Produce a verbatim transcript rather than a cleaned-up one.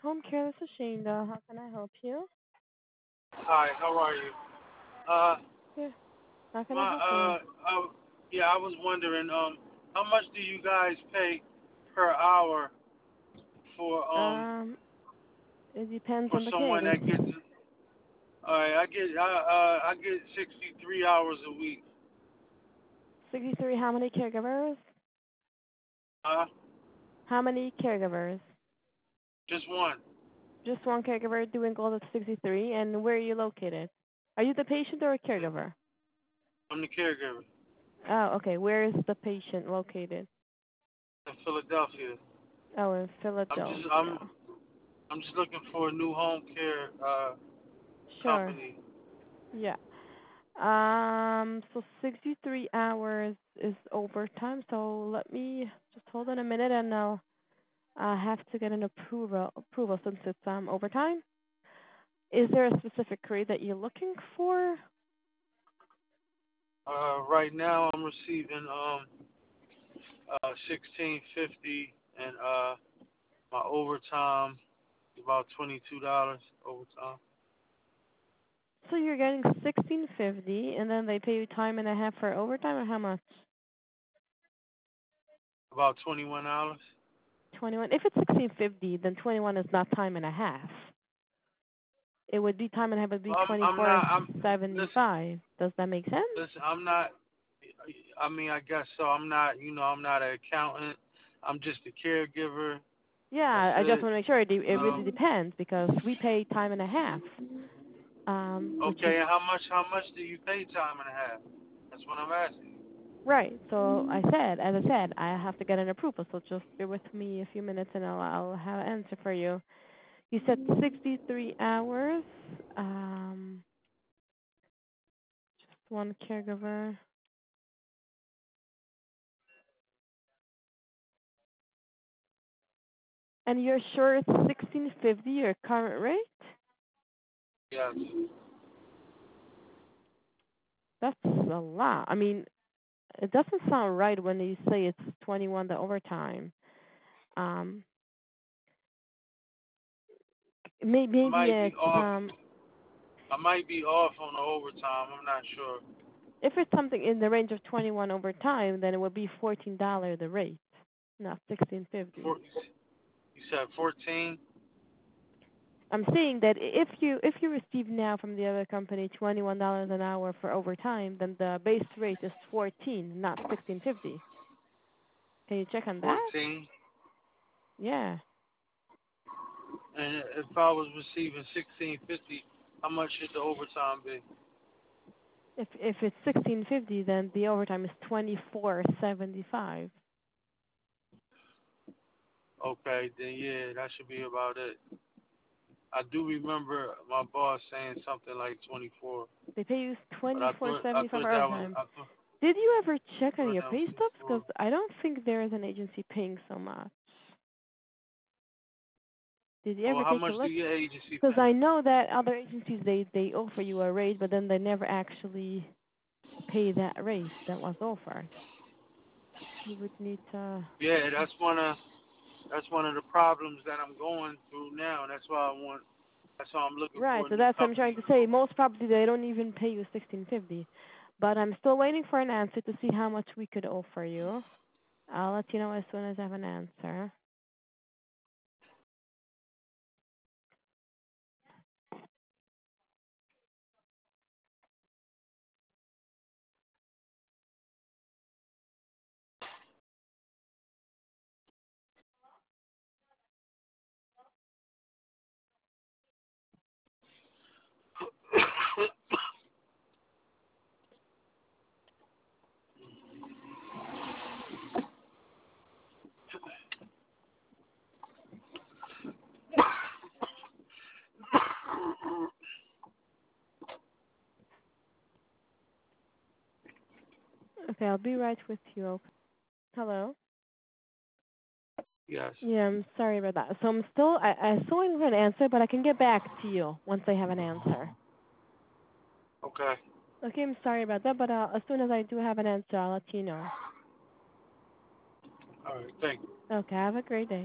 Home care, this is Shanda. How can I help you? Hi, how are you? Uh, Yeah, how can I my help you? uh, uh, yeah, I was wondering, um, how much do you guys pay per hour for um Um, it depends for on the someone case. that gets? All right, I get I uh I get sixty-three hours a week. sixty-three, how many caregivers? Uh, How many caregivers? just one. Just one caregiver doing all of sixty-three, and where are you located? Are you the patient or a caregiver? I'm the caregiver Oh, okay. Where is the patient located? in Philadelphia. Oh, in I'm just I'm Philadelphia. I'm just looking for a new home care uh Sure. company. Yeah. Um, so sixty-three hours is overtime, so let me just hold on a minute and I'll uh, have to get an approval approval since it's um overtime. Is there a specific grade that you're looking for? Uh, right now I'm receiving um uh sixteen fifty and uh my overtime about twenty two dollars overtime. So you're getting sixteen fifty, and then they pay you time and a half for overtime, or how much? About twenty one dollars. Twenty-one. If it's sixteen fifty, then twenty-one is not time and a half. It would be time and a half. It would be I'm I'm twenty-four not I'm listen seventy-five. Does that make sense? listen I'm not. I mean I guess so. I'm not you know I'm not an accountant. I'm just a caregiver. That's Yeah, I just it. want to make sure. It, de- You it know. really depends because we pay time and a half, um, which is Okay, and how much how much do you pay time and a half? That's what I'm asking. right. So I said, as I said, I have to get an approval. So just bear with me a few minutes, and I'll I'll have an answer for you. You said sixty-three hours. Um, just one caregiver. And you're sure it's sixteen fifty your current rate? Yes. That's a lot. I mean, it doesn't sound right when you say it's twenty-one the overtime. Um, may, I maybe might be it's off. um, I might be off on the overtime. I'm not sure. if it's something in the range of twenty-one overtime, then it would be fourteen dollar the rate, not sixteen fifty. Four, you said fourteen. I'm saying that if you if you receive now from the other company twenty-one dollars an hour for overtime, then the base rate is fourteen, not sixteen fifty. Can you check on that? Fourteen. Yeah. And if I was receiving sixteen fifty, how much should the overtime be? If if it's sixteen fifty, then the overtime is twenty four seventy five. Okay, then yeah, that should be about it. I do remember my boss saying something like twenty-four, They pay you but twenty I four thought I seventy five thought for that was overtime. I thought, Did you ever check I on thought your that was pay stubs? Because before. I don't think there is an agency paying so much. Did you Well, ever how take a much do look? your agency Because pay? I know that other agencies they they offer you a rate, but then they never actually pay that rate that was offered. You would need to. Yeah, that's one of that's one of the problems that I'm going through now. That's why I want. That's why I'm looking Right, for a so new that's what I'm trying company. to say. Most probably they don't even pay you sixteen fifty. But I'm still waiting for an answer to see how much we could offer you. I'll let you know as soon as I have an answer. Okay, I'll be right with you. Okay. Hello? Yes. Yeah, I'm sorry about that. So I'm still, I, I'm still waiting for an answer, but I can get back to you once I have an answer. Okay. Okay, I'm sorry about that, but uh, as soon as I do have an answer, I'll let you know. All right. Thank you. Okay, have a great day.